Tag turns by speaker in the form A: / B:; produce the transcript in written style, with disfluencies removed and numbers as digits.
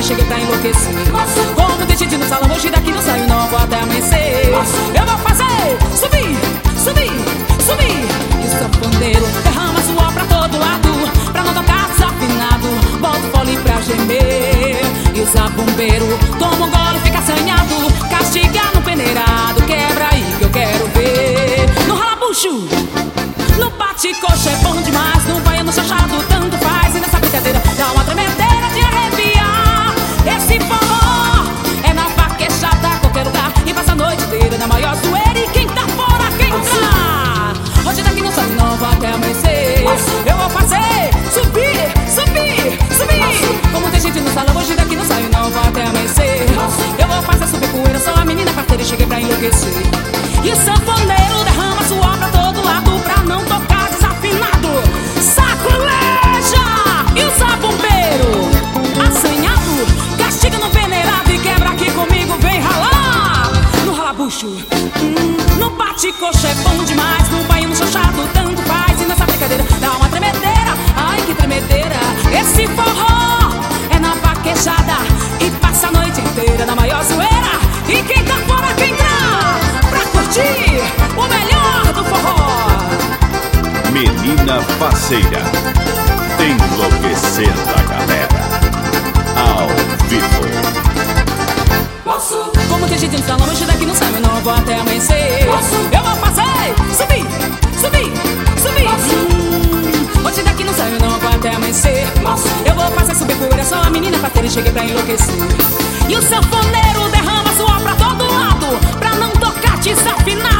A: cheguei pra enlouquecer. Como tem gente no salão, hoje daqui não saio não, vou até amanhecer. Eu vou fazer subir, subir, subir. E o sanfoneiro derrama suor pra todo lado, pra não tocar desafinado, bota o fole pra gemer. E o zabumbeiro toma um gole e fica assanhado, castiga no peneirado, quebra aí que eu quero ver. No ralabucho, no bate-coxa é bom demais, no baiano chachado tanto faz. E nessa brincadeira dá uma tremedeira de arrepiar. Esse forró é na vaquejada, qualquer lugar, e passa a noite inteira na maior zoeira. E quem tá fora, quem entrar, hoje daqui não sai não, vou até amanhecer. Eu vou fazer subir, subir, subir. Como tem gente no salão, hoje daqui não sai não, vou até amanhecer. Eu vou fazer subir poeira, sou a menina parteira e cheguei pra enlouquecer. E o sanfoneiro derrama suor pra todo lado, pra não tocar desafinado, sacoleja. E o zabumbeiro assanhado, castiga no peneirado e quebra aqui comigo, vem ralar. No ralabucho, no bate-coxa é bom demais, no baiano chachado tanto faz. E nessa brincadeira dá uma tremedeira, ai que tremedeira. Esse forró é na vaquejada e passa a noite inteira na maior zoeira. E quem tá fora, quem tá pra curtir o melhor do forró.
B: Menina Faceira, enlouquecendo a galera, ao vivo.
A: Como tem gente no salão, hoje daqui não sai não, vou até amanhecer. Eu vou fazer subir, subir, subir. Hoje daqui não sai não, vou até amanhecer. Eu vou fazer subir poeira, sou a menina parteira e cheguei pra enlouquecer. E o sanfoneiro derrama suor pra todo lado, pra não tocar desafinado,